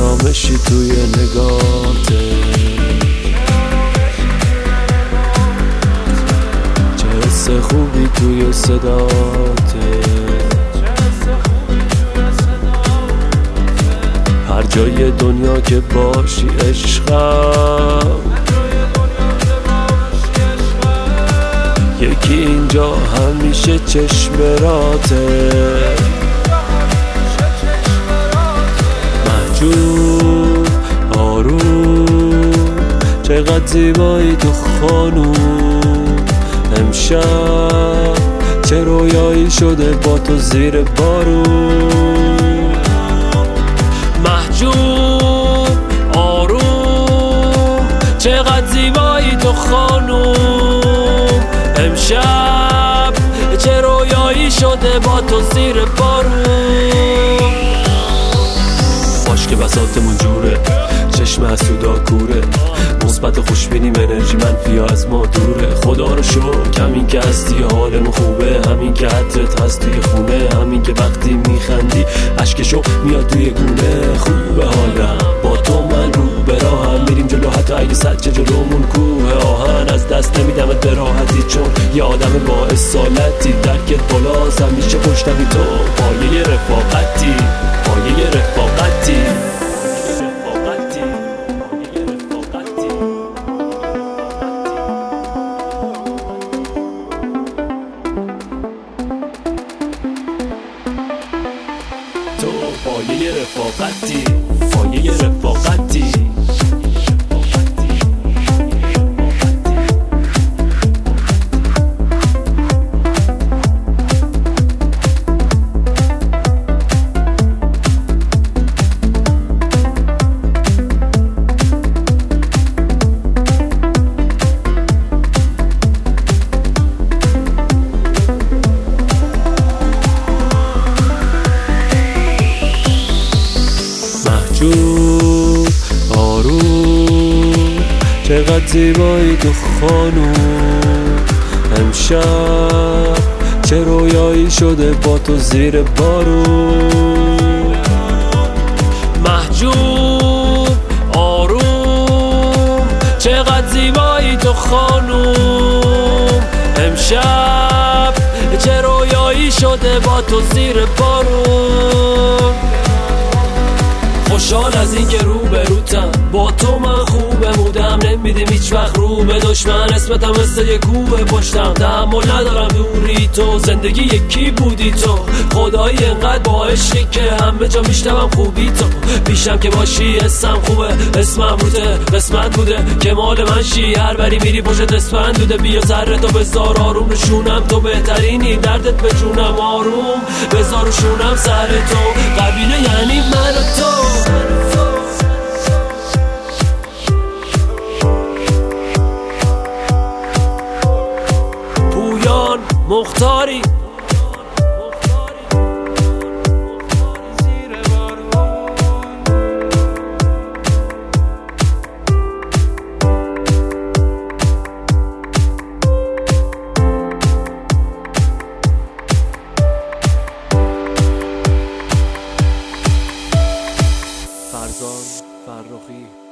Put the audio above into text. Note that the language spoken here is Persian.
آرامشی توی نگاته، چه حس خوبی توی صداته. هر جای دنیا که باشی عشقم، یکی اینجا همیشه چشمراته. محجوب آروم چقدر زیبایی تو خانوم، امشب چه رویایی شده با تو زیر بارون. محجوب آروم چقدر زیبایی تو خانوم، امشب چه رویایی شده با تو زیر بارون. باش که بساطمون جوره، چشم حسودا کوره، مثبت خوشبینیم انرژی منفی از ما دوره. خدا رو شکر همین که هستی حالمون خوبه، همین که عطرت هست توی خونه، همین که وقتی میخندی اشک شوق میاد توی گونه. خوبه حالم با تو، من رو به راهم میریم جلو حتی اگه سچه جلومون کوه آهن. از دست نمیدمت به راحتی چون یه آدم با اصالتی، درکت بالاست همیشه پشتمی تو، پایه رفاقتی، پایه رفاقتی. تو پایه رفاقتی، پایه رفاقتی. محجوب آروم چقدر زیبایی تو خانوم، امشب چه رویایی شده با تو زیر بارون. محجوب آروم چقدر زیبایی تو خانوم، امشب چه رویایی شده با تو زیر بارون. خوشحال از این که رو به روتم، با تو من خوبه بودم، نمیدیم هیچ وقت رو به دشمن، اسمتم مثل یه کوه پشتم، تحمل ندارم دوری تو، زندگی یکی بودی تو، خدایی انقدر با عشقی که همه جا میشنوم خوبی تو، پیشم که باشی اسم خوبه، اسمم روته قسمت بوده که مال من شی، هر بری میری پشت اسفند دوده، بیا سر تو بذار آروم نشونم، تو بهترینی دردت به جونم، آروم بذار شونم سر تو، قبیله یعنی من و تو. پویان مختاری فرزان فرخی.